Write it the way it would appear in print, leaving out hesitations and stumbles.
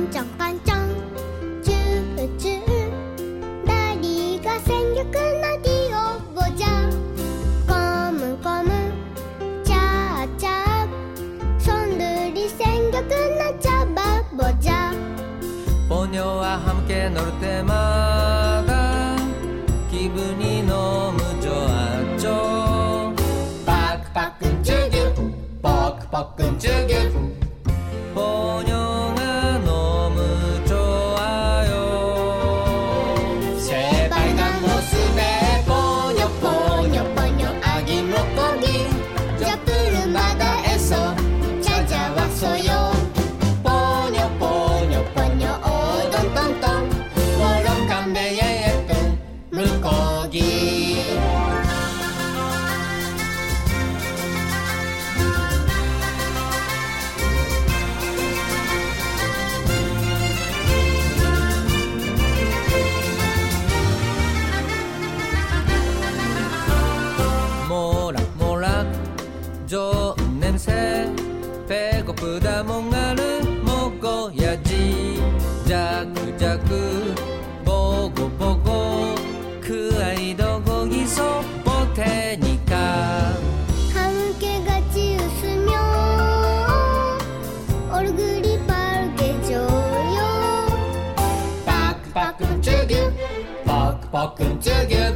깐짱깐짱 쭈쭈 다리가 생겼군 어디 오보자 검은 짜짝 손들이 생겼군 잡아보자 포뇨와 함께 놀 때마다 기분이 너무 좋았죠. 빡빡 쭈쭈 뻑뻑 쭈쭈 포뇨가 너무 좋아요. 새빨간 모습에 포뇨 포뇨 포뇨 아기 물고기 저 푸른 바다에서 찾아왔어요. 포뇨 포뇨 포뇨 오동통통 월엄한 배에 예쁜 물고기 모락모락 좋은 냄새 배고프다 뭔가를 먹어야지. 자꾸자꾸 보고 그 아이도 거기서 볼 테니까 함께 같이 웃으며 얼굴이 빨개져요 빡빡 쭈쭈 뻑뻑 쭈쭈